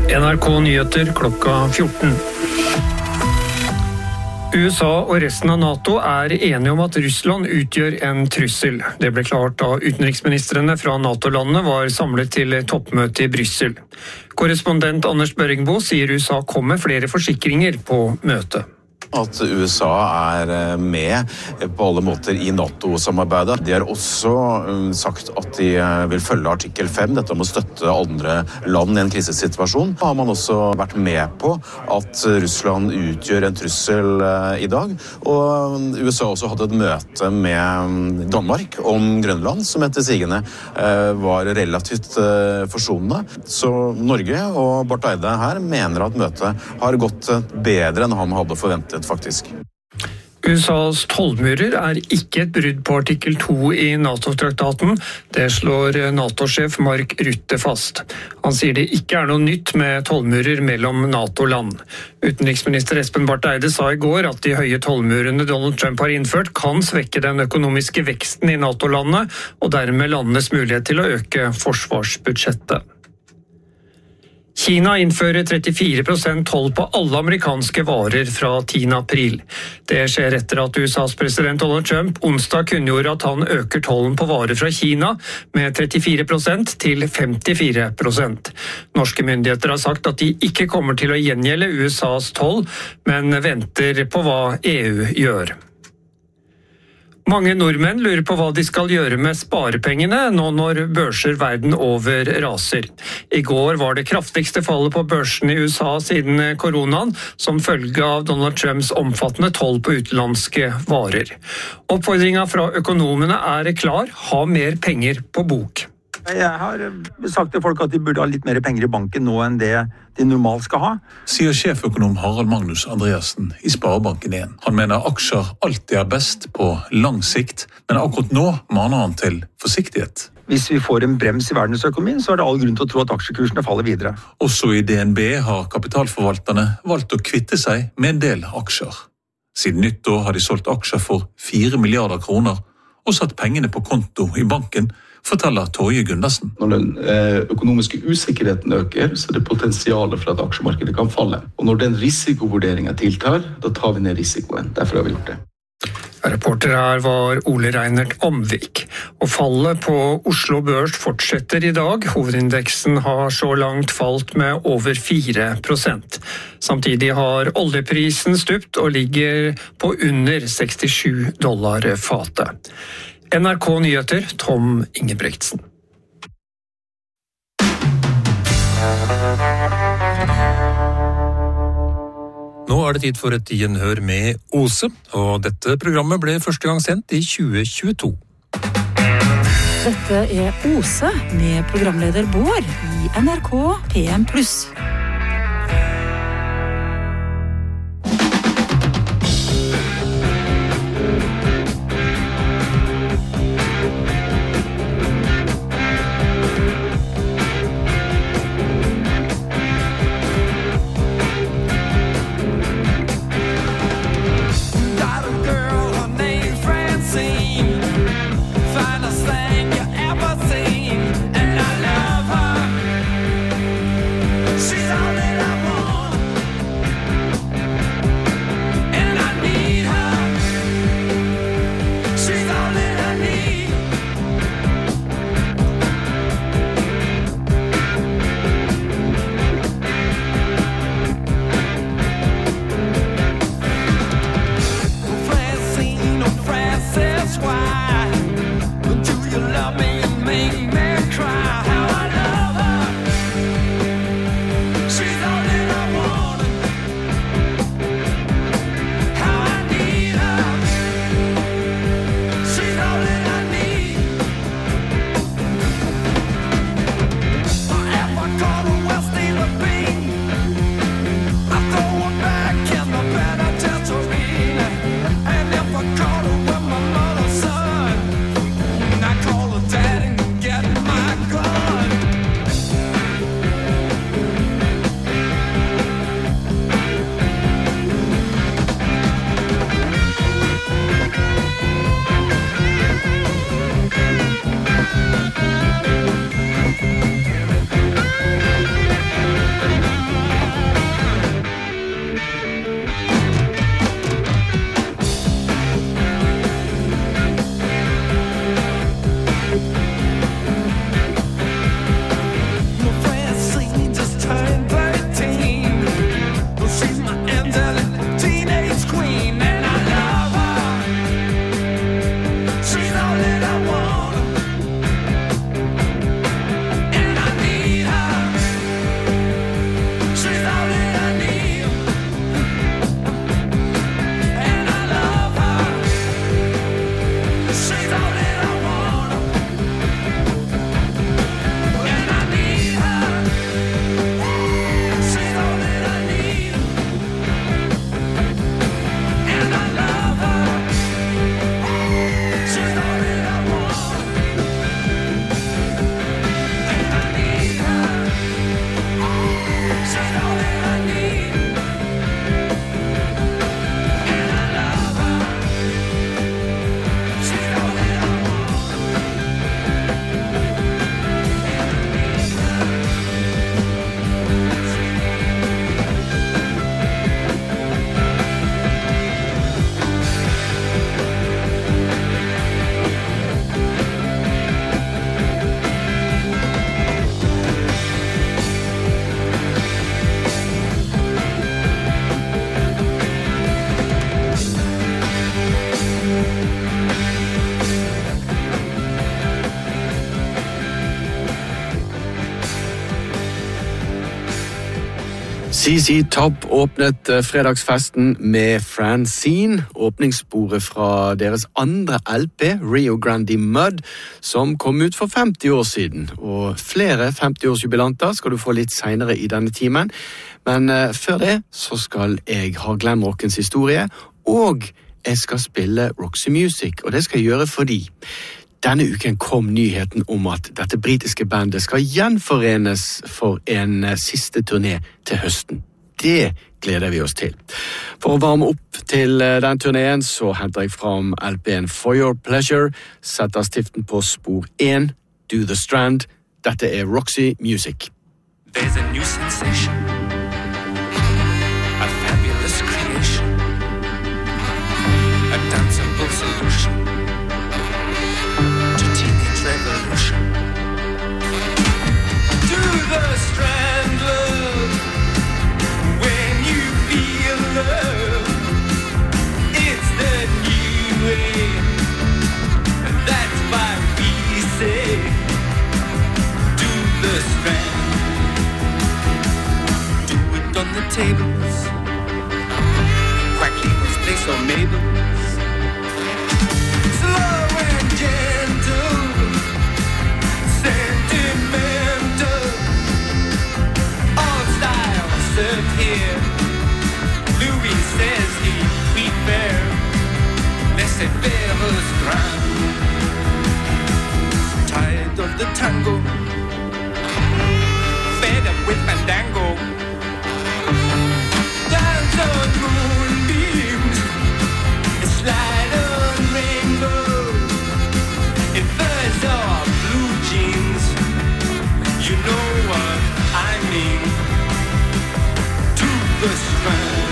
NRK Nyheter klokka 14. USA og resten av NATO er enige om at Russland utgjør en trussel. Det ble klart da utenriksministrene fra NATO-landene var samlet til toppmøte i Brussel. Korrespondent Anders Børringbo sier USA kom med flere forsikringer på møtet. At USA er med på alle måter i NATO-samarbeidet. De har også sagt at de vil følge artikkel 5, dette om å støtte andre land i en krisesituasjon. Da har man også vært med på at Russland utgjør en trussel i dag. Og USA også hadde et møte med Danmark om Grønland, som etter sigende var relativt forsonende. Så Norge og Barth Eide her mener at møtet har gått bedre enn han hadde forventet. Faktisk. USAs tollmurer er ikke et brudd på artikkel 2 i NATO-traktaten. Det slår NATO-sjef Mark Rutte fast. Han sier det ikke er noe nytt med tollmurer mellom NATO-land. Utenriksminister Espen Barth Eide sa i går at de høye tollmurene Donald Trump har innført kan svekke den økonomiske veksten i NATO-landene, og dermed landenes mulighet til å øke forsvarsbudsjettet. Kina innfører 34% toll på alle amerikanske varer fra 10. april. Det skjer etter at USAs president Donald Trump onsdag kunngjorde at han øker tollen på varer fra Kina med 34% til 54%. Norske myndigheter har sagt at de ikke kommer til å gjengjelde USAs toll, men venter på hva EU gjør. Mange nordmenn lurer på hva de skal gjøre med sparepengene nå når børser verden over raser. I går var det kraftigste fallet på børsen i USA siden koronaen, som følge av Donald Trumps omfattende toll på utenlandske varer. Oppfordringen fra økonomene er klar: ha mer penger på bok. Jeg har sagt til folk at de burde ha litt mer penger i banken nå enn det de normalt skal ha. Sier sjeføkonom Harald Magnus Andreassen i Sparebanken 1. Han mener aksjer alltid er best på lang sikt, men akkurat nå maner han til forsiktighet. Hvis vi får en brems i verdensøkonomien, så er det all grunn til å tro at aksjekursene faller videre. Også i DNB har kapitalforvalterne valgt å kvitte seg med en del aksjer. Siden nyttår har de solgt aksjer for 4 milliarder kroner og satt pengene på konto i banken, forteller Torje Gundersen. Når den økonomiske usikkerheten øker, så er det potensialet for at aksjemarkedet kan falle. Og når den risikovurderingen tiltar, da tar vi ned risikoen. Derfor har vi gjort det. Reporter her var Ole Reinert Omvik. Og fallet på Oslo Børs fortsetter i dag. Hovedindeksen har så langt falt med over 4%. Samtidig har oljeprisen stupt og ligger på under $67 fatet. NRK Nyheter, Tom Ingebretsen. Nå er det tid for et gjenhør med Ose, og dette programmet ble første gang sendt i 2022. Dette er Ose med programleder Bård i NRK PM+. She's ZZ Top åpnet fredagsfesten med Francine, åpningssporet fra deres andre LP, Rio Grande Mud, som kom ut for 50 år siden. Og flere 50-årsjubilanter skal du få litt senere i denne timen. Men før det så skal jeg ha Glam Rockens historie, og jeg skal spille Roxy Music, og det skal jeg gjøre fordi denne uken kom nyheten om at dette britiske bandet skal gjenforenes for en siste turné til høsten. Det gleder vi oss til. For å varme opp til den turneen så henter jeg fram LP'en For Your Pleasure, setter stiften på spor 1, Do the Strand. Dette Roxy Music. There's a new sensation, a fabulous creation, a danceable solution to teenage revolution. Do the strand, love, when you feel love, it's the new way, and that's why we say, do the strand. Do it on the tables, Quackleber's place or Mabel's. Slow and gentle, sentimental, all styles served here. Louis says he prefer laissez-faire au strand. Tired of the tango, fed up with fandango, dance on moonbeams, slide on rainbows, in furs or blue jeans. You know what I mean. To the strand.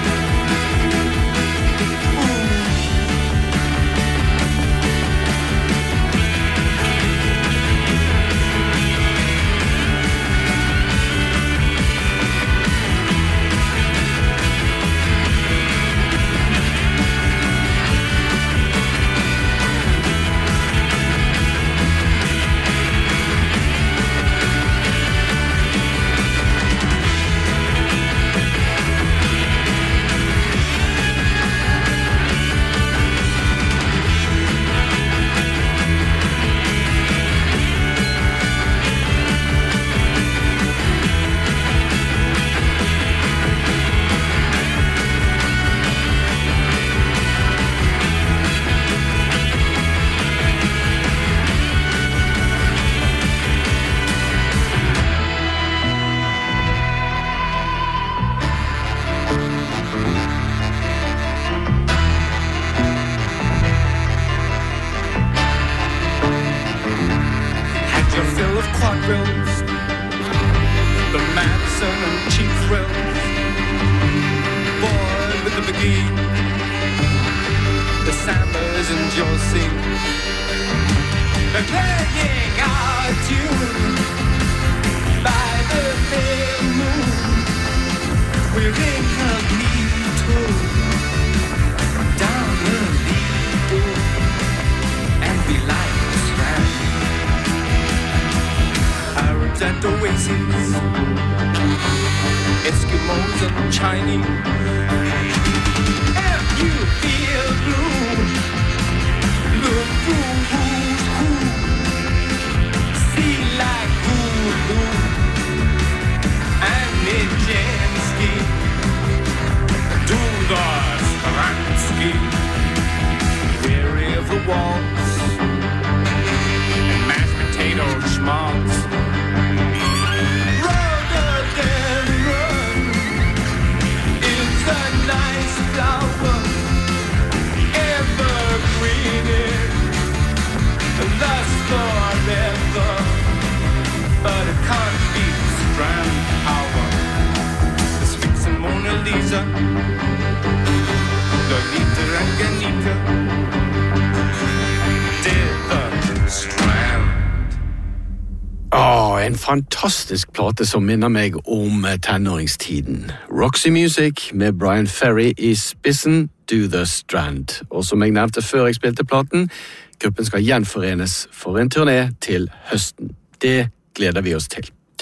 En fantastisk plate som minner meg om tenåringstiden. Roxy Music med Brian Ferry i spissen, Do the Strand. Og som jeg nevnte før jeg spilte platen, gruppen skal gjenforenes for en turné til høsten. Det gleder vi oss til.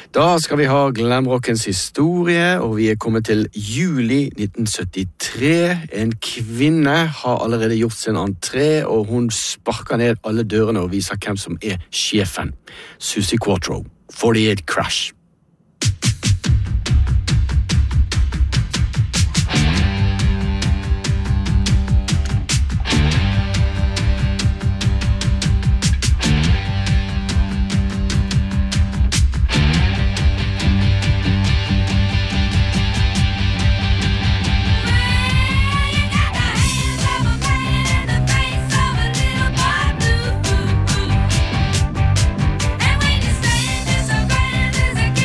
Da skal vi ha glamrockens historie, og vi kommet til juli 1973. En kvinne har allerede gjort sin entré, og hun sparker ned alle dørene og viser hvem som sjefen. Susie Quatro, 48 Crash. And when you stand there so grand, there's a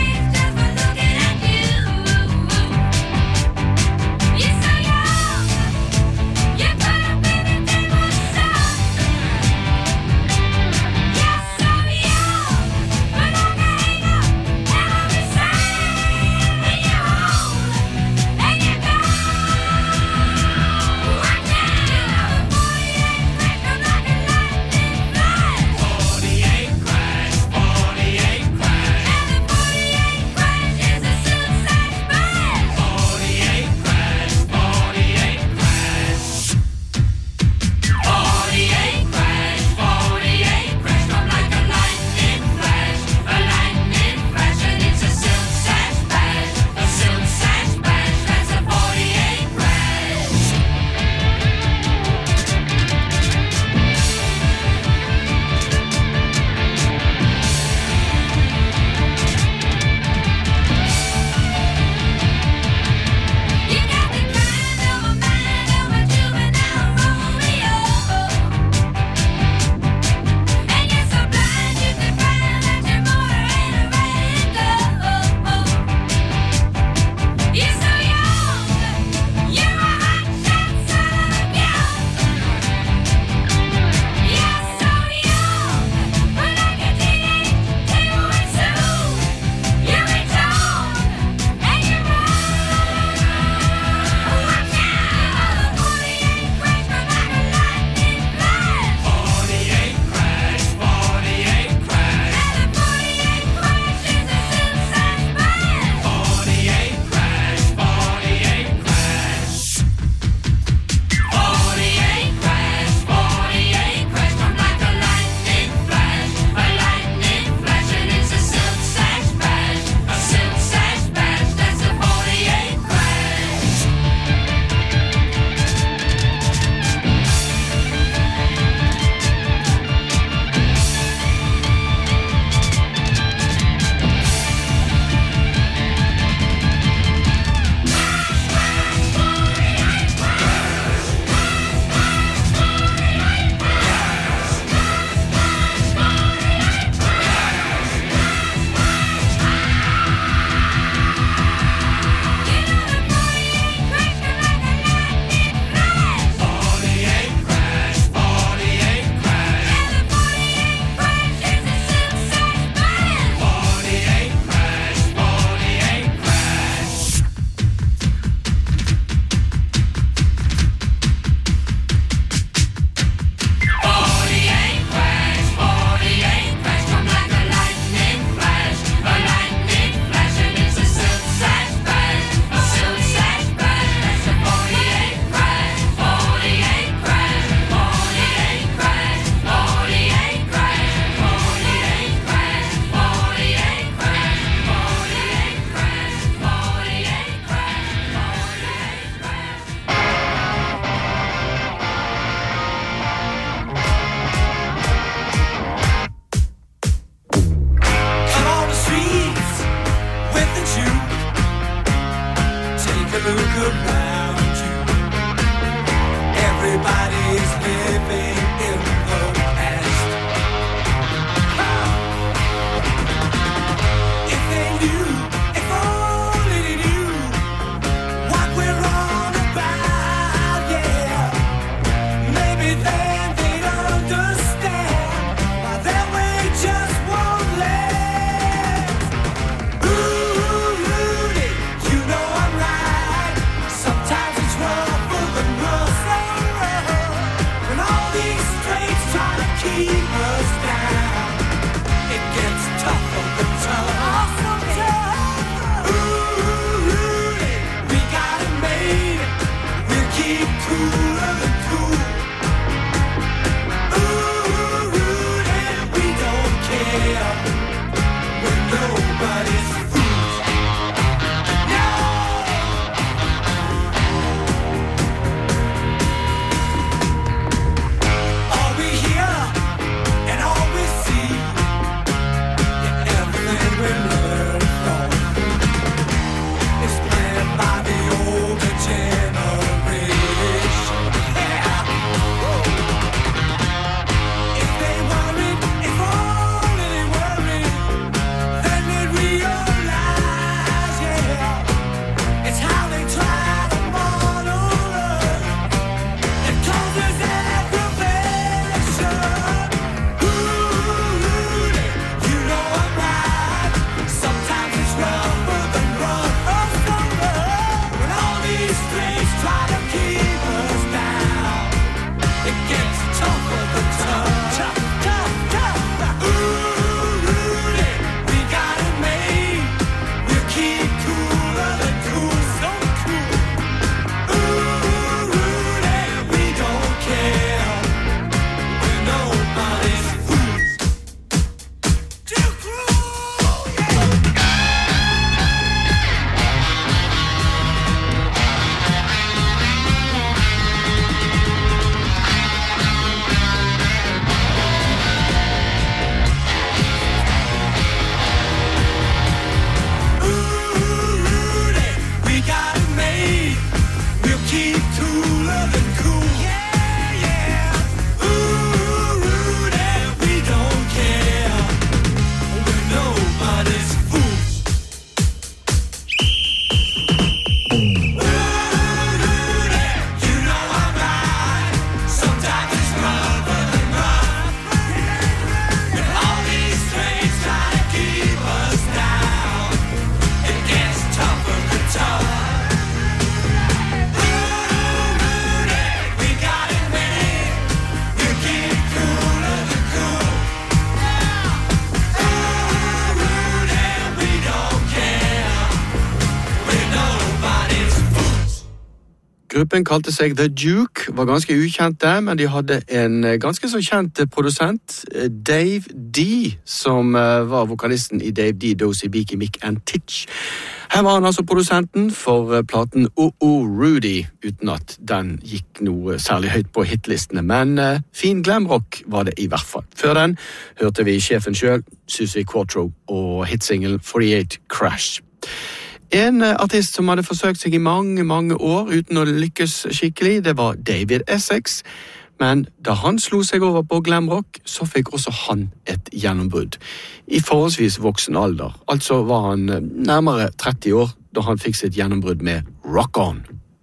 Gruppen kalte seg The Duke, var ganske ukjente, men de hadde en ganske så kjent produsent, Dave D, som var vokalisten i Dave D, Dozy, Beaky, Mick and Titch. Her var han altså produsenten for platen O.O. Rudy, uten at den gikk noe særlig høyt på hitlistene, men fin glamrock var det i hvert fall. Før den hørte vi sjefen selv, Susie Quattro, og hitsingel 48 Crash. En artist som hadde forsøkt seg i mange år uten å lykkes skikkelig, det var David Essex. Men da han slo seg over på glamrock, så fikk også han et gjennombrudd. I forholdsvis voksen alder, altså var han nærmere 30 år da han fikk sitt gjennombrudd med Rock On.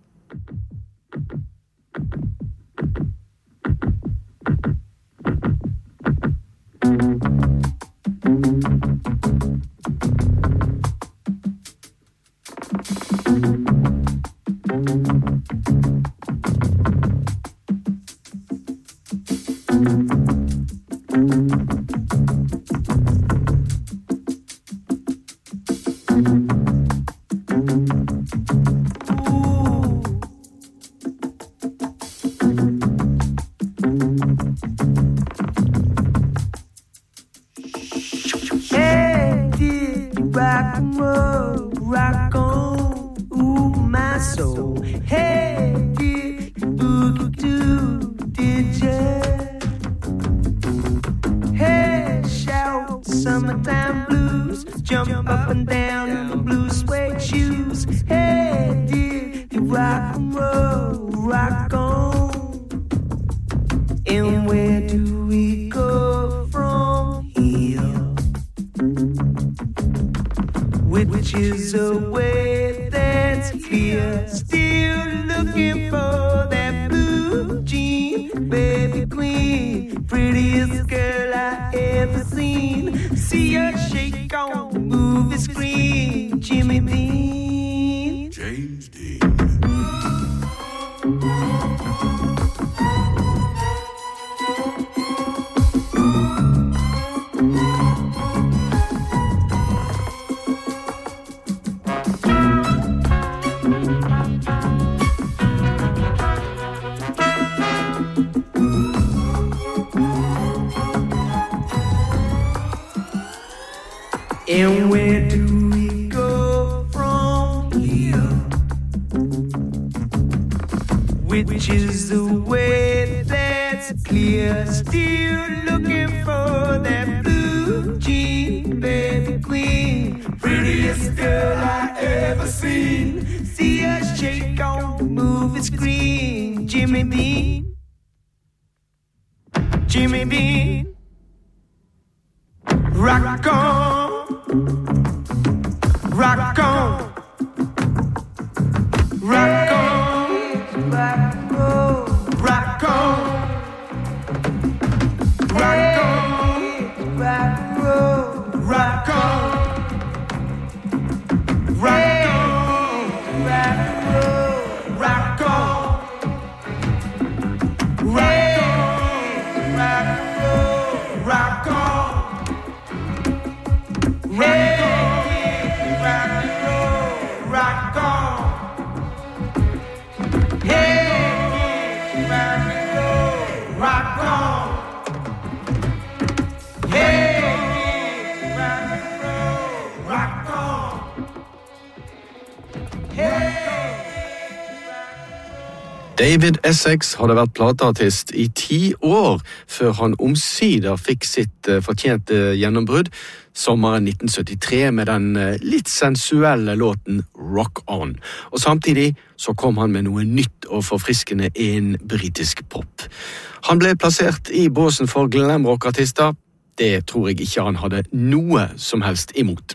And where do we go from here? Which is the way that's clear. Still looking for that blue jean, baby queen. Prettiest girl I ever seen. See her shake on the movie screen. Jimmy Bean, Jimmy Bean. Rock on. Rock on, rock on, rock on, rock on, rock on, rock on, rock on, rock on, rock on. David Essex hadde vært plateartist i 10 år før han omsider fikk sitt fortjente gjennombrudd sommeren 1973 med den litt sensuelle låten Rock On. Og samtidig så kom han med noe nytt og forfriskende innen britisk pop. Han ble plassert i båsen for glamrock-artister. Det tror jeg ikke han hadde noe som helst imot.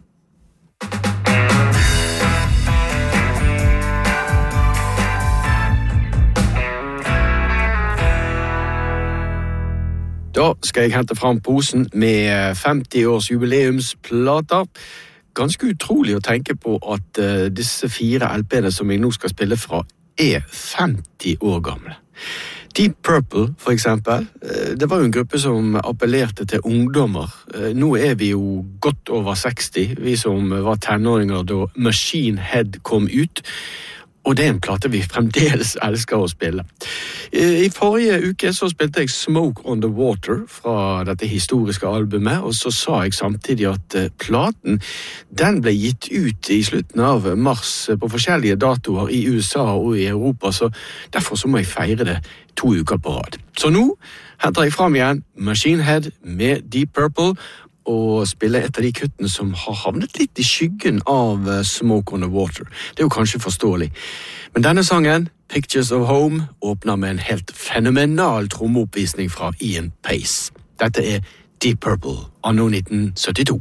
Da skal jeg hente frem posen med 50 års jubileumsplater. Ganske utrolig å tenke på at disse 4 LP-ene som jeg nå skal spille fra er 50 år gamle. Deep Purple, for eksempel, det var jo en gruppe som appellerte til ungdommer. Nå er vi jo godt over 60, vi som var tenåringer da Machine Head kom ut. Og det en plate vi fremdeles elsker å spille. I forrige uke så spilte jeg Smoke on the Water fra dette historiske albumet, og så sa jeg samtidig at platen, den ble gitt ut i slutten av mars på forskjellige datoer i USA og i Europa, så derfor så må jeg feire det 2 uker på rad. Så nå henter jeg fram igjen Machine Head med Deep Purple, og spille et av de kuttene som har havnet litt i skyggen av Smoke on the Water. Det er jo kanskje forståelig. Men denne sangen, Pictures of Home, åpner med en helt fenomenal trommeoppvisning fra Ian Pace. Dette er Deep Purple, anno 1972.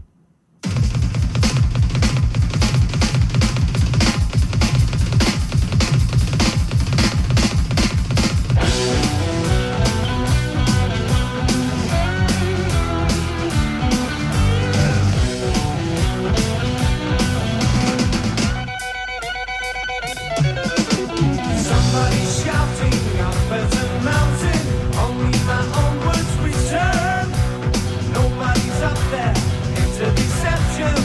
Nobody's up there into deception.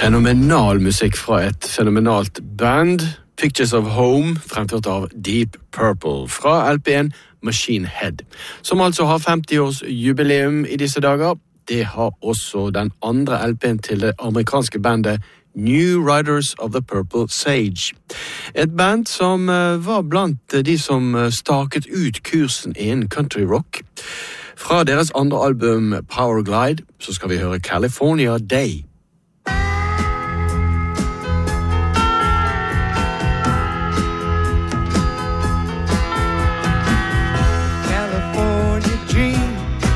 Fenomenal musikk fra et fenomenalt band, Pictures of Home, fremført av Deep Purple, fra LP-en Machine Head, som altså har 50-års jubileum i disse dager. Det har også den andre LP-en til det amerikanske bandet New Riders of the Purple Sage. Et band som var blant de som staket ut kursen innen country rock. Fra deres andre album Power Glide så skal vi høre California Day. California dream,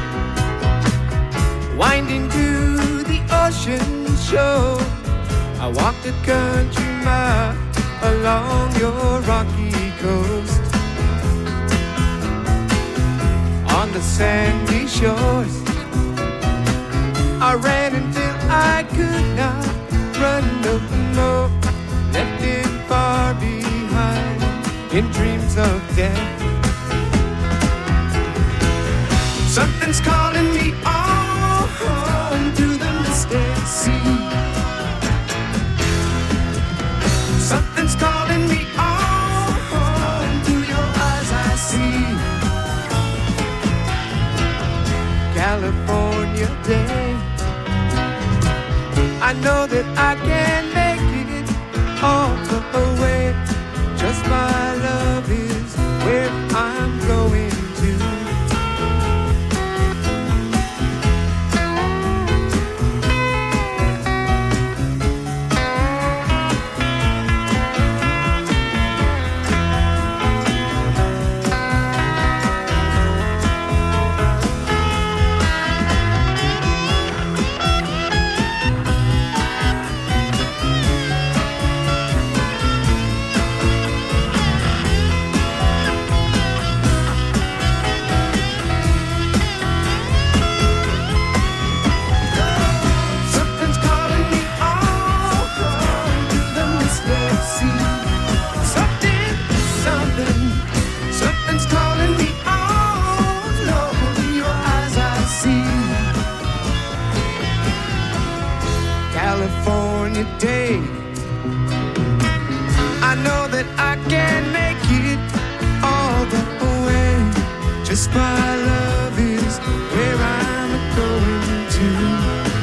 winding to the ocean shore. I walked a country mile along your rocky coast. On the sandy shores, I ran until I could not run no more. Left it far behind in dreams of death. Something's calling me on to the mystic sea. Something's calling me on to your eyes I see. California day, I know that I can make it all the way. Just my love is where I'm going to. Day, I know that I can make it all the way. Just my love is where I'm going to.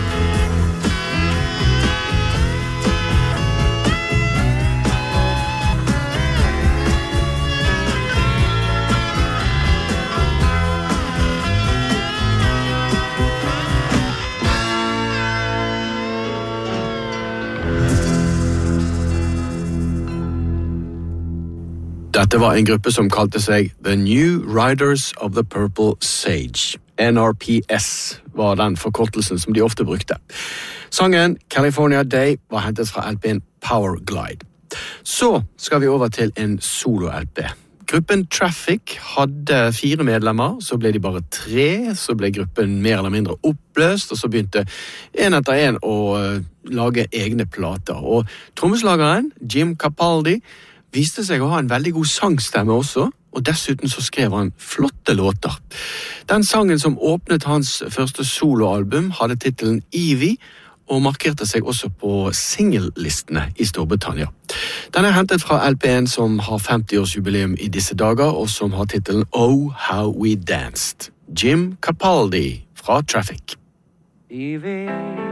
Dette var en gruppe som kalte seg The New Riders of the Purple Sage. NRPS var den forkortelsen som de ofte brukte. Sangen California Day var hentet fra LP'en Power Glide. Så skal vi over til en solo-LP. Gruppen Traffic hadde 4 medlemmer, så ble de bare 3, så ble gruppen mer eller mindre oppløst, og så begynte en etter en å lage egne plater. Og trommeslageren, Jim Capaldi, viste seg å ha en veldig god sangstemme også, og dessuten så skrev han flotte låter. Den sangen som åpnet hans første soloalbum hadde titelen Evie, og markerte seg også på singellistene i Storbritannia. Den er hentet fra LP'en som har 50-års jubileum i disse dager, og som har titelen Oh, How We Danced. Jim Capaldi fra Traffic. Evie,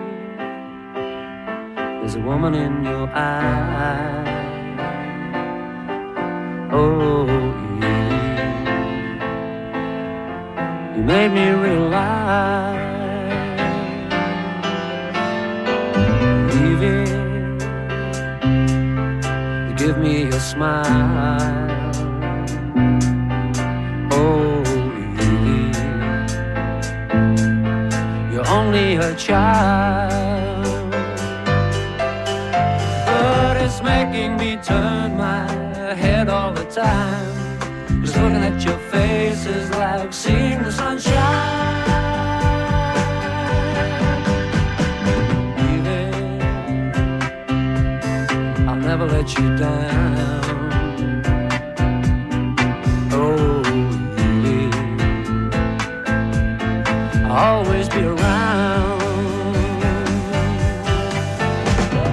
there's a woman in your eye. Oh, you made me realize, Evie, you give me a smile. Oh, Evie, you're only a child, but it's making me turn my head all the time. Just looking at your face is like seeing the sunshine. Baby, I'll never let you down. Oh, baby, I'll always be around.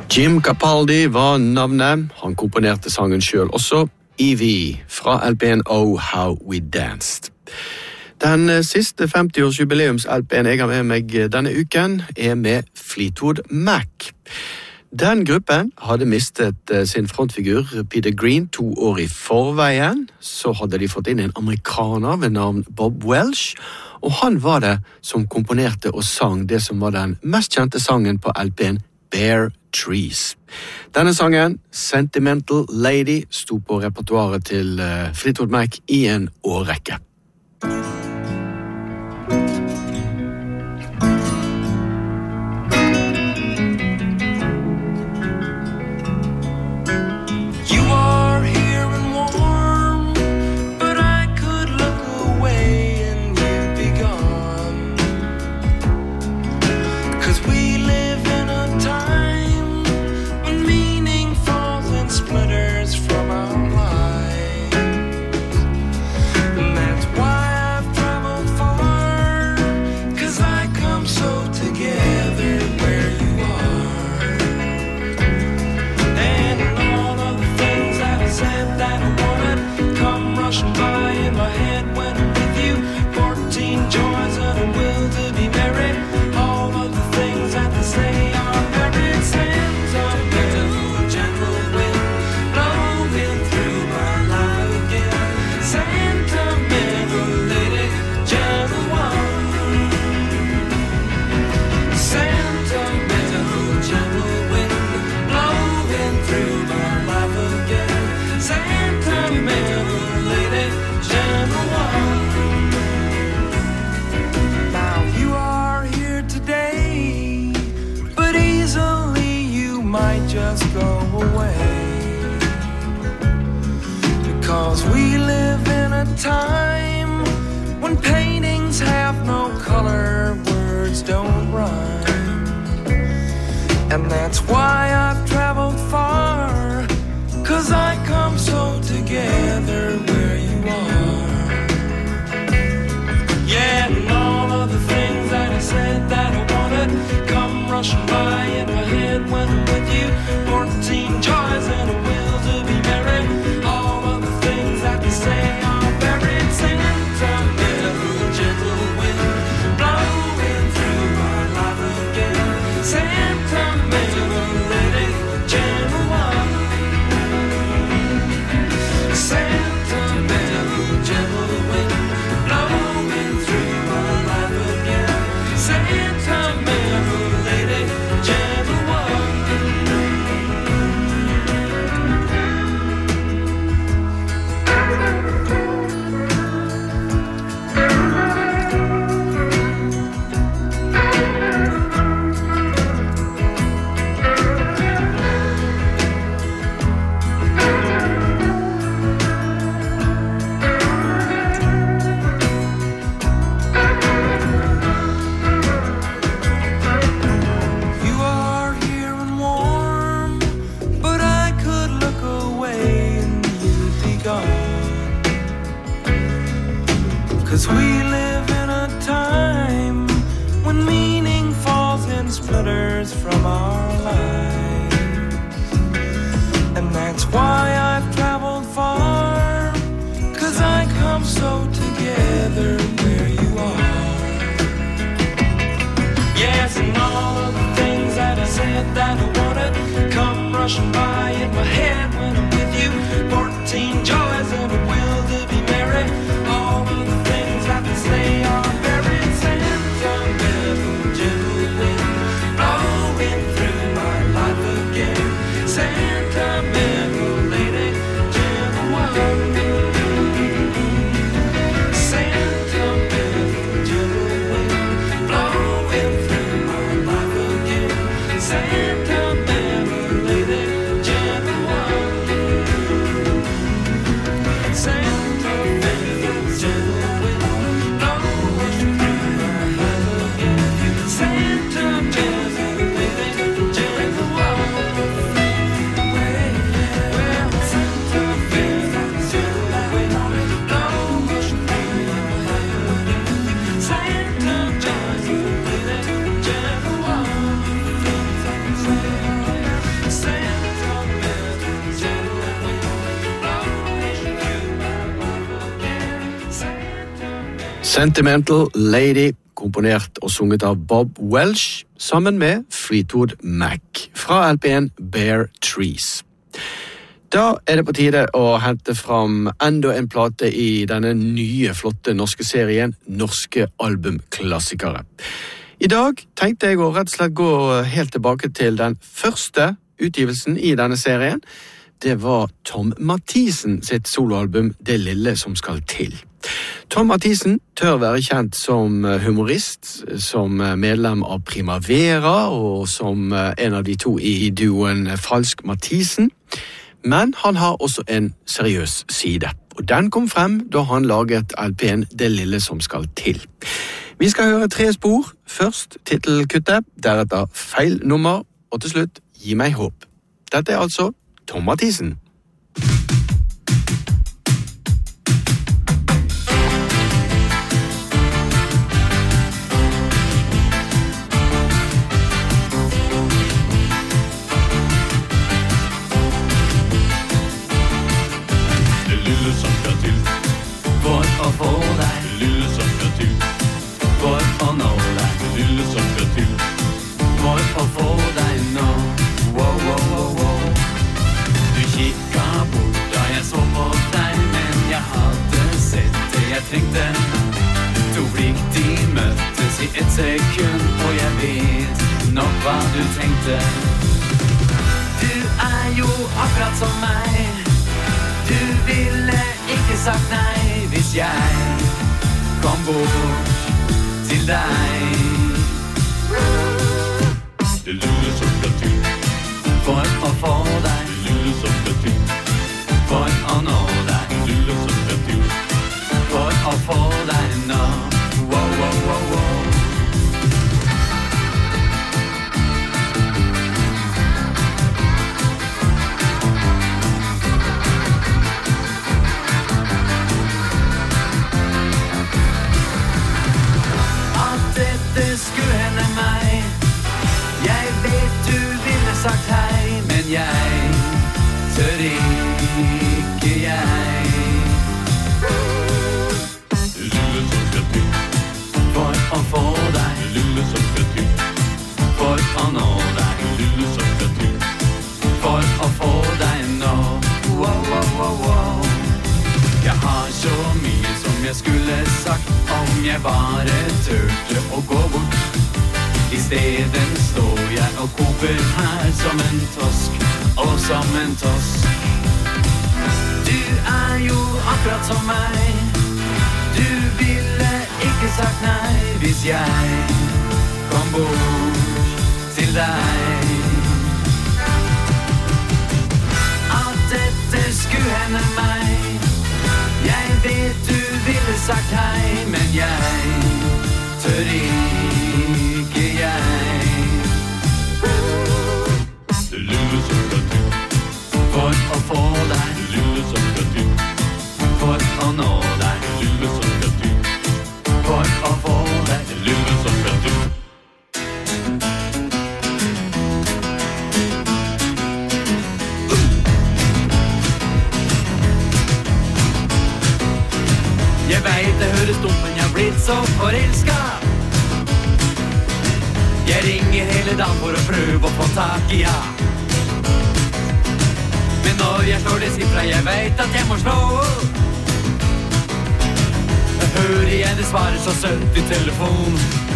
Jim Capaldi var navnet. Han komponerte sangen selv også. Evie fra LPN Oh How We Danced. Den siste 50-års jubileums-LPN jeg har med meg denne uken med Fleetwood Mac. Den gruppen hadde mistet sin frontfigur Peter Green 2 år i forveien. Så hadde de fått inn en amerikaner ved navn Bob Welch, og han var det som komponerte og sang det som var den mest kjente sangen på LPN Bare Trees. Denne sangen, Sentimental Lady, sto på repertoaret til Fleetwood Mac i en årrekke. And that's why I've traveled far, 'cause I come so together where you are. Yeah, and all of the things that I said that I wanted come rushing by in my head when I'm with you. 14 joys and a will to be married. All of the things that they say are buried. Sentimental, gentle wind blowing through my life again. Sentimental lady, gentle one. Sentimental, gentle wind blowing through my life again. Sentimental lady, gentle one. From our lives, and that's why I've traveled far, 'cause I come so together where you are. Yes, and all of the things that I said that I wanted come rushing by in my head when I'm with you. 14 joys and a will to be married. All of the things that they say are buried. Sentimental, gentle wind blowing through my life again. Sentimental lady, gentle one. Sentimental, gentle wind blowing through my life again. Sentimental lady, gentle one. Sentimental, gentle wind blowing through my life again. Sentimental lady, gentle one. Well, sentimental, gentle Sentimental Lady, komponert og sunget av Bob Welch, sammen med Fleetwood Mac, fra LP-en Bare Trees. Da det på tide å hente fram enda en plate i denne nye, flotte norske serien Norske albumklassikere. I dag tenkte jeg å rett og slett gå helt tilbake til den første utgivelsen i denne serien. Det var Tom Mathisen sitt soloalbum Det lille som skal til. Tom Mathisen tør være kjent som humorist, som medlem av Primavera og som en av de to i duoen Falsk Mathisen. Men han har også en seriøs side, og den kom frem da han laget LP-en Det lille som skal til. Vi skal høre 3 spor, først titelkuttet, deretter feil nummer, og til slutt Gi meg håp. Dette altså Tom Mathisen. To blikk de møttes i et sekund, og jeg vet nok hva du tenkte. Du jo akkurat som meg, du ville ikke sagt nei hvis jeg kom bort til deg. Det lille som skal til, for å få deg. Det lille som skal til, for å nå deg. Det lille som skal til, for å få deg nå. Wow, wow, wow, wow. At dette skulle hende meg, jeg vet du ville sagt hei, men jeg tør ikke jeg. For å få deg, lille som skal til, for å nå deg, lille som skal til, for å få deg nå. Wow, wow, wow, wow. Jeg har så mye som jeg skulle sagt, om jeg bare tørte å gå bort. I stedet står jeg og koper her som en tosk, og som en tosk. Du jo akkurat som meg, du ville ikke sagt nei hvis jeg kom bort til deg. At dette skulle hende meg, jeg vet du ville sagt hei, men jeg tør ikke jeg. Det lille som skal til, for å få deg. Det lille som skal til, for å nå deg. Det lille som skal til, for å få deg. Det lille som skal til. Jeg vet det høres dumt, men jeg har blitt så forelsket. Jeg ringer hele dagen for å prøve å få tak i ja. Men når jeg slår det siffra, jeg vet at jeg må slå. Hører jeg det svarer så søtt i telefon.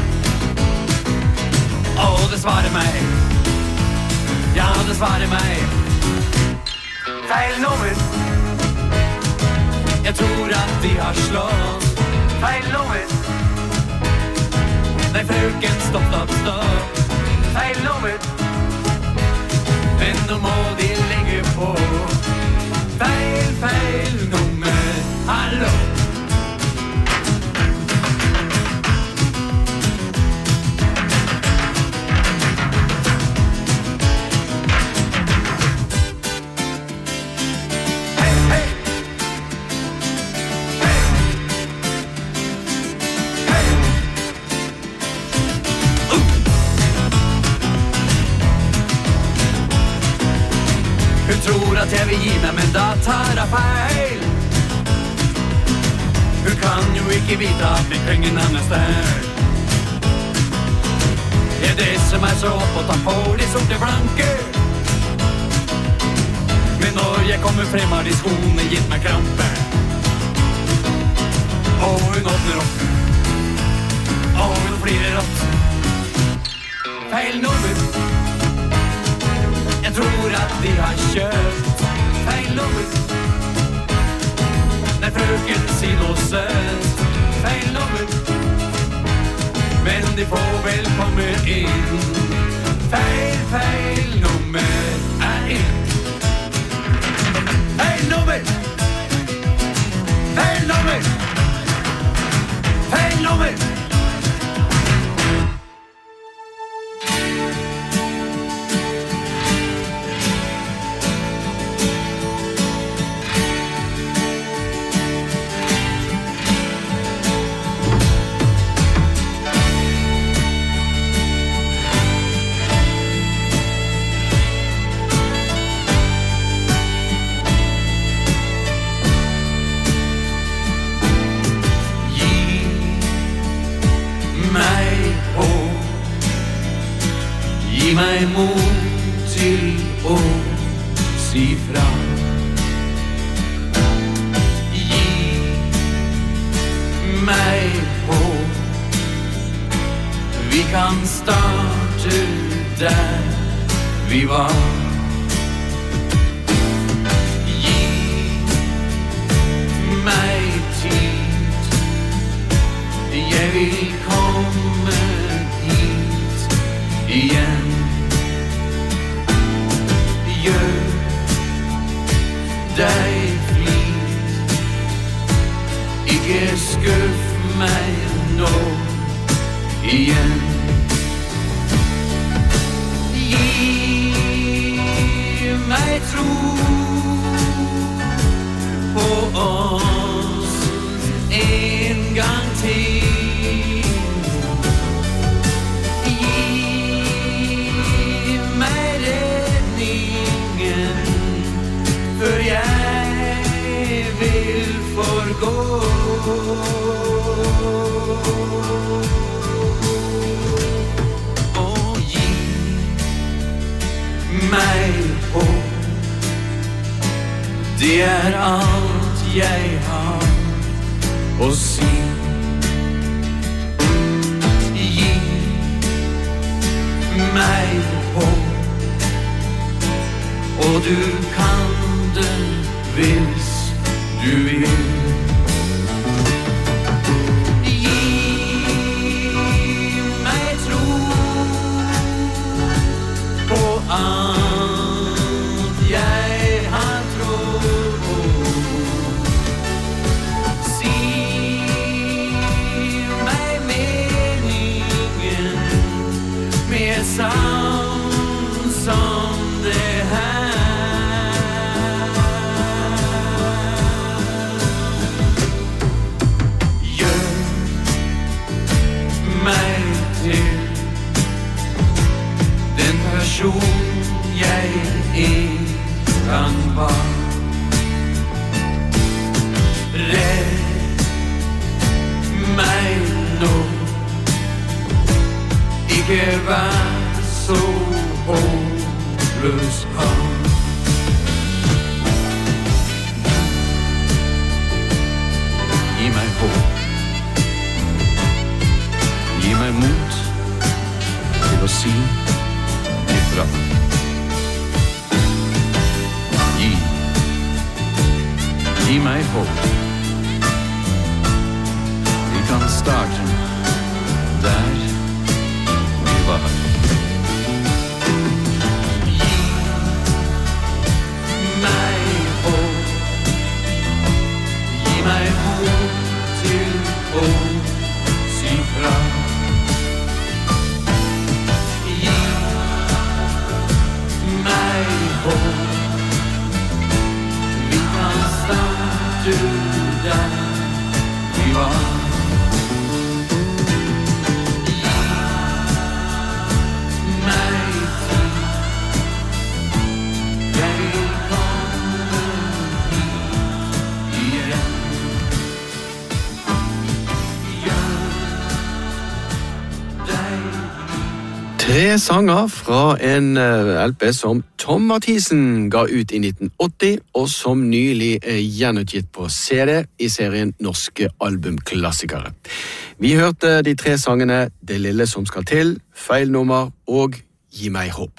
Og det svarer meg. Ja, det svarer meg. Feil nummer. Jeg tror at de har slått. Feil nummer. Nei, frøken, stopp. Feil nummer. Men nå må de legge på. Feil nummer. Hallo. Tror at jeg vil gi meg, men da tar jeg feil. Hun kan jo ikke vite at vi pengene hennes der. Det som så opp og ta på de sorte blanke. Men når jeg kommer frem har de skoene gitt meg krampe. Og hun åpner opp. Og hun flirer rått. Feil nummer. Jeg tror at de har kjøpt feil nummer. Nei, frøken, si noe søtt. Feil nummer. Men de får vel komme inn. Feil nummer inn. Feil nummer. Feil nummer. Feil nummer. Gi meg mot til å si fra. Gi meg håp. Vi kan starte der vi var. Gi meg tid. Jeg vil komme hit igjen. Gjør deg flit. Ikke skuff meg nå igjen. Gi meg tro på oss en gang til. For jeg vil forgå. Og gi meg håp. Det alt jeg har å si. Gi meg håp. Og du kan det hvis du vil. Gi meg tro på alt jeg har trodd. Si meg meningen med sang som det her. Jeg kan være. Redd meg nå. Ikke vær så håpløs her. Gi meg håp. Gi meg mot til å si ifra. Gi meg håp. Vi kan starte der vi var. Gi meg håp. Gi meg håp til å si fra. Gi meg håp. Vi kan starte der vi var. 3 sanger fra en LP som Tom Mathisen ga ut i 1980, og som nylig er gjenutgitt på CD i serien Norske albumklassikere. Vi hørte de 3 sangene Det lille som skal til, Feil nummer og Gi meg håp.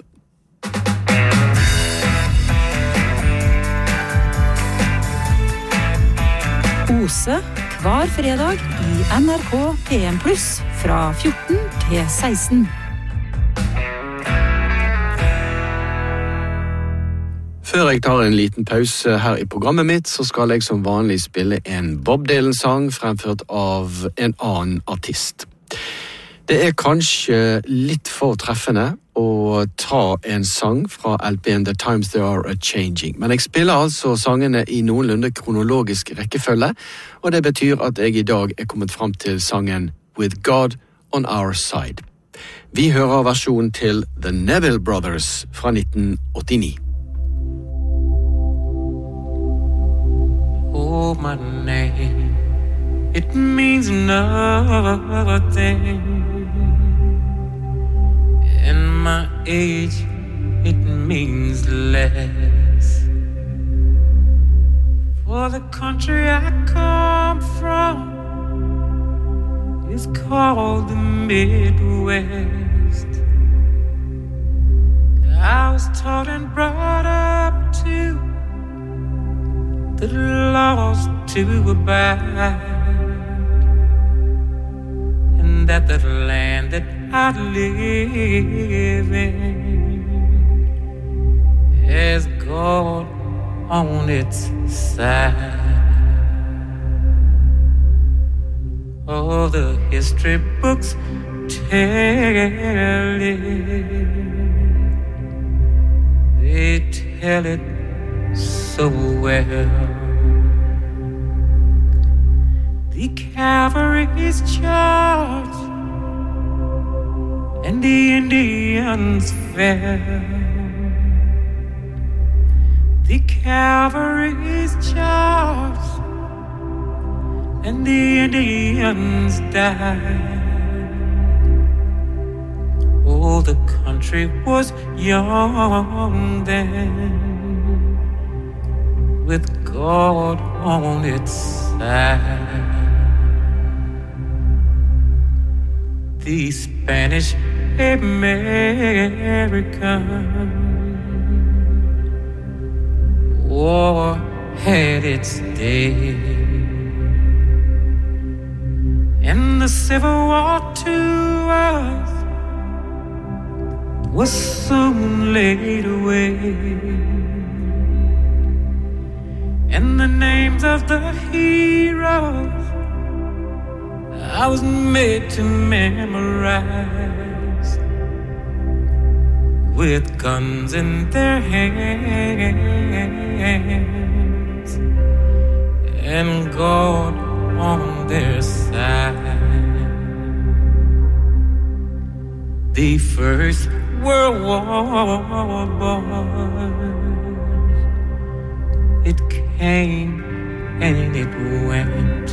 Ose hver fredag i NRK PM+, fra 14 til 16. Før jeg tar en liten pause her i programmet mitt, så skal jeg som vanlig spille en Bob Dylan-sang fremført av en annen artist. Det er kanskje litt for treffende å ta en sang fra LPN The Times They Are A-Changing, men jeg spiller altså sangene i noenlunde kronologisk rekkefølge, og det betyr at jeg i dag er kommet frem til sangen With God on Our Side. Vi hører versjonen til The Neville Brothers fra 1989. Oh, my name, it means nothing. And my age, it means less. For the country I come from is called the Midwest. I was taught and brought up to the laws to abide, and that the land that I live in has God on its side. All the history books tell it, they tell it so well. The cavalry's charge and the Indians fell. The cavalry's charge and the Indians died. Oh, the country was young then, with God on its side. The Spanish American war had its day, and the Civil War to us was soon laid away, and the names of the heroes I was made to memorize, with guns in their hands and God on their side. The First World War boys, it came and it went,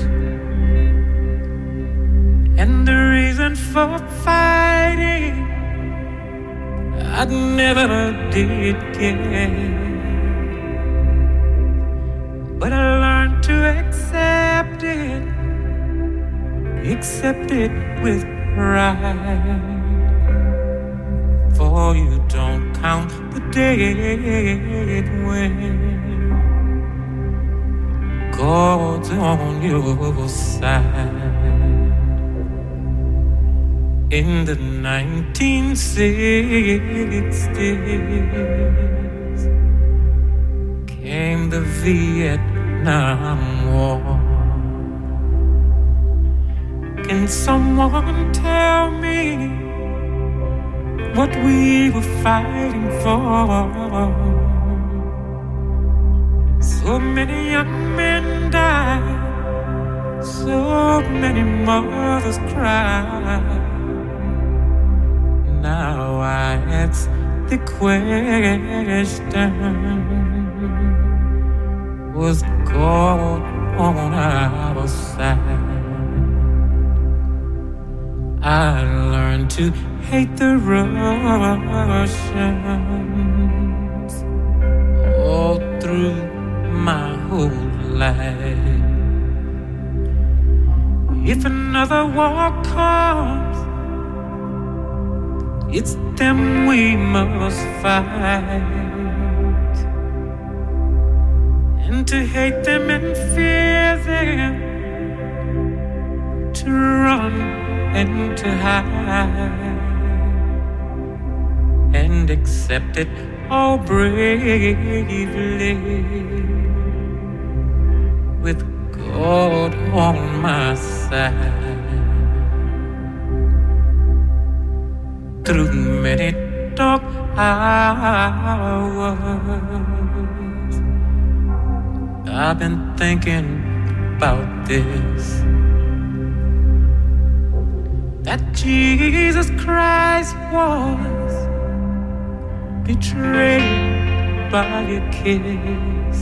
and the reason for fighting I never did get, but I learned to accept it with pride. For you don't count the dead when God's on your side. In the 1960s came the Vietnam War. Can someone tell me what we were fighting for? So many young men died, so many mothers cried. Now I ask the question, was God on our side? I learned to hate the Russians all through my whole life. If another war comes, it's them we must fight. And to hate them and fear them, to run and to hide, and accept it all bravely, with God on my side. Through many dark hours, I've been thinking about this, that Jesus Christ was betrayed by a kiss.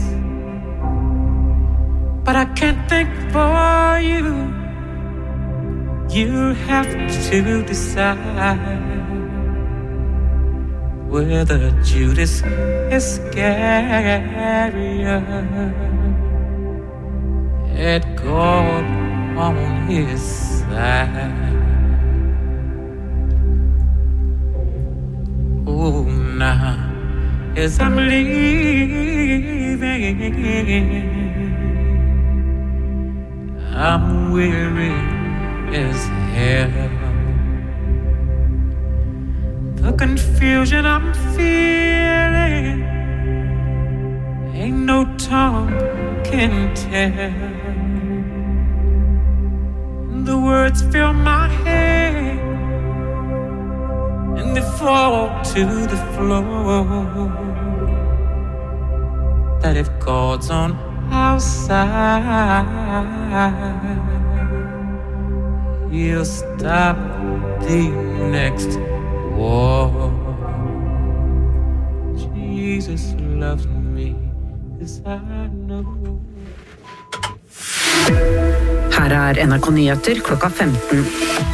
But I can't think for you. You have to decide whether Judas Iscariot had God on his side. Oh, now as I'm leaving, I'm weary as hell. The confusion I'm feeling, ain't no tongue can tell. The words fill my head, and they fall to the floor. That if God's on our side, He'll stop the next war. Jesus loves me, as I know. Her NRK Nyheter klokka 15.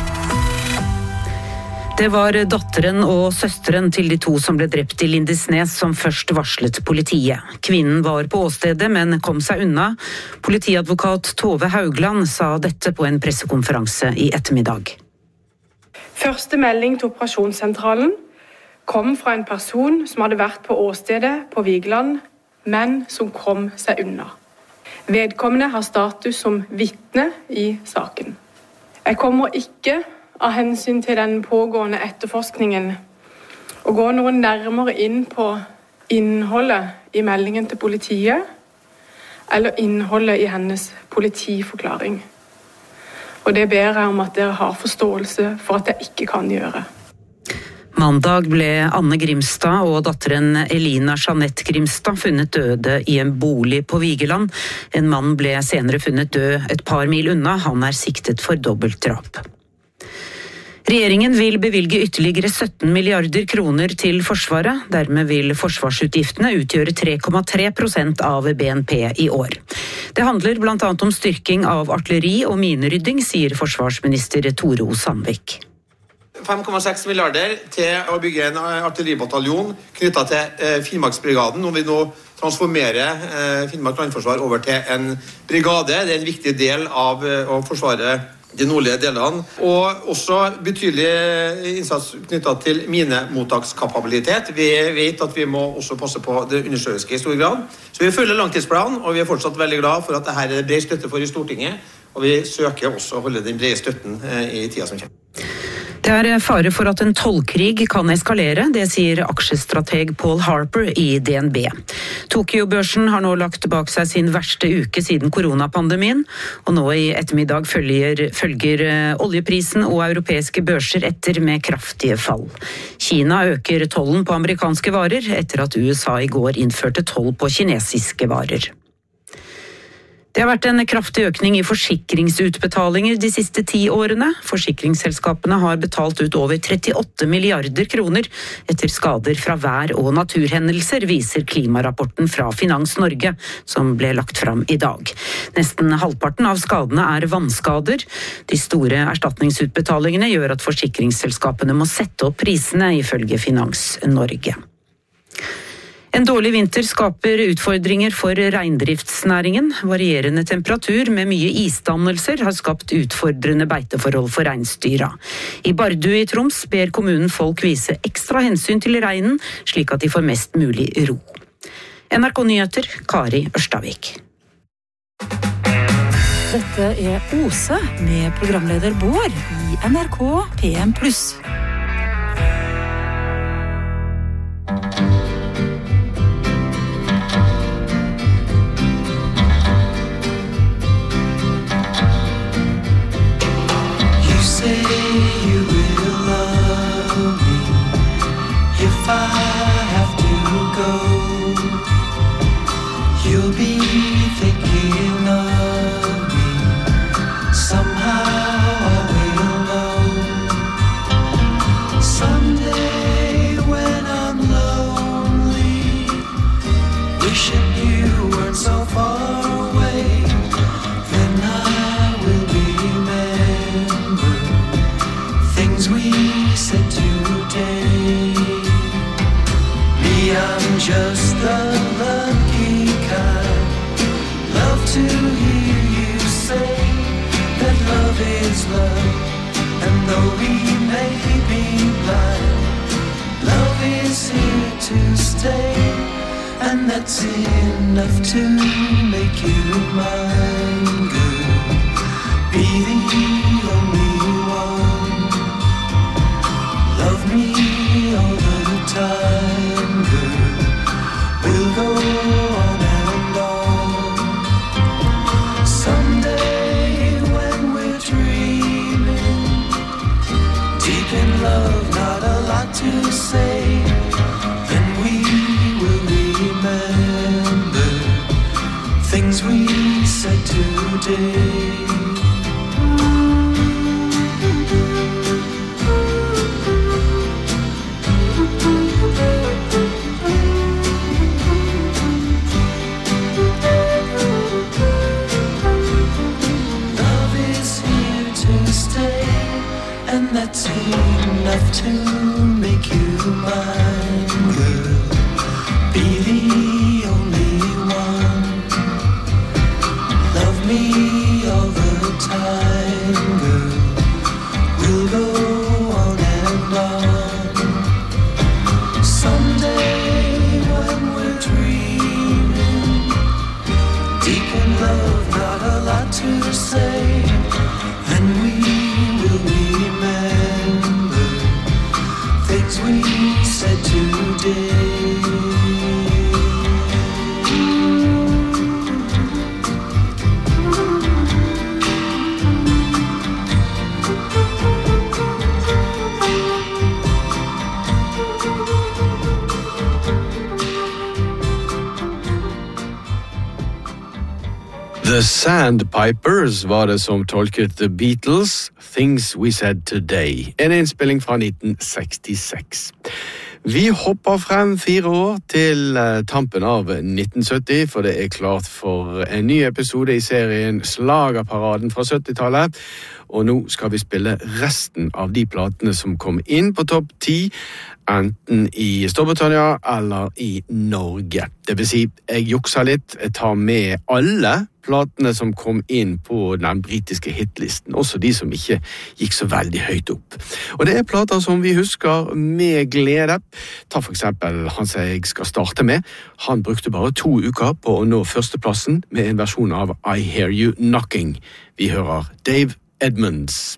Det var datteren og søsteren til de to som ble drept i Lindesnes som først varslet politiet. Kvinnen var på åstedet, men kom seg unna. Politiadvokat Tove Haugland sa dette på en pressekonferanse i ettermiddag. Første melding til operasjonssentralen kom fra en person som hadde vært på åstedet på Vigeland, men som kom seg unna. Vedkommende har status som vitne i saken. Jeg kommer ikke av hensyn til den pågående etterforskningen å gå noe nærmere inn på innholdet i meldingen til politiet eller innholdet i hennes politiforklaring. Og det ber jeg om at dere har forståelse for at jeg ikke kan gjøre. Mandag ble Anne Grimstad og datteren Elina Jeanette Grimstad funnet døde i en bolig på Vigeland. En mann ble senere funnet død et par mil unna. Han er siktet for dobbeltdrap. Regjeringen vil bevilge ytterligere 17 milliarder kroner til Forsvaret. Dermed vil forsvarsutgiftene utgjøre 3,3% av BNP i år. Det handler blant annet om styrking av artilleri og minerydding, sier forsvarsminister Tore O. Sandvik. 5,6 milliarder til å bygge en artilleribataljon knyttet til Finnmarksbrigaden, når vi nå transformerer Finnmark landforsvar over til en brigade. Det er en viktig del av å forsvare de nordlige delene, og også betydelig innsats knyttet til minemottakskapabilitet. Vi vet at vi må også passe på det undersjøiske i stor grad. Så vi følger langtidsplanen, og vi er fortsatt veldig glad for at dette er bred støtte for i Stortinget, og vi søker også å holde den brede støtten i tida som kommer. Det er fare for at en tollkrig kan eskalere, det sier aksjestrateg Paul Harper i DNB. Tokyo-børsen har nå lagt bak seg sin verste uke siden koronapandemien, og nå i ettermiddag følger oljeprisen og europeiske børser etter med kraftige fall. Kina øker tollen på amerikanske varer etter at USA i går innførte toll på kinesiske varer. Det har vært en kraftig økning i forsikringsutbetalinger de siste 10 årene. Forsikringsselskapene har betalt ut over 38 milliarder kroner etter skader fra vær- og naturhendelser, viser klimarapporten fra Finans Norge, som ble lagt fram i dag. Nesten halvparten av skadene er vannskader. De store erstatningsutbetalingene gjør at forsikringsselskapene må sette opp prisene, ifølge Finans Norge. En dårlig vinter skaper utfordringer for reindriftsnæringen. Varierende temperatur med mye isdannelser har skapt utfordrende beiteforhold for reinsdyra. I Bardu i Troms ber kommunen folk vise ekstra hensyn til reinen, slik at de får mest mulig ro. NRK Nyheter, Kari Ørstavik. Dette er Ose med programleder Bård i NRK PM+. If I have to go, you'll be thinking of me. Somehow I will know. Someday when I'm lonely, wishing you weren't so far away, then I will remember things we said today. I'm just the lucky kind. Love to hear you say that love is love. And though we may be blind, love is here to stay. And that's enough to make you mine, girl. Be the only one. Love me all the time, girl. We'll go on and on. Someday when we're dreaming, deep in love, not a lot to say, then we will remember things we said today. That's enough to make you mine, girl. Be the only one. Love me all the time, girl. We'll go on and on. Someday when we're dreaming, deep in love, not a lot to say, then we will remember things we said today. The Sandpipers var det som tolket The Beatles, Things We Said Today, en innspilling fra 1966. Vi hopper frem 4 år til tampen av 1970, for det er klart for en ny episode i serien Slagerparaden fra 70-tallet, og nå skal vi spille resten av de platene som kom inn på topp 10, enten i Storbritannia eller i Norge. Det vil si, jeg jukser litt, jeg tar med alle platene som kom inn på den britiske hitlisten, også de som ikke gikk så veldig høyt opp. Og det er plater som vi husker med glede. Ta for eksempel han som jeg skal starte med. Han brukte bare 2 uker på å nå førsteplassen med en versjon av I Hear You Knocking. Vi hører Dave Edmunds.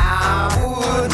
I would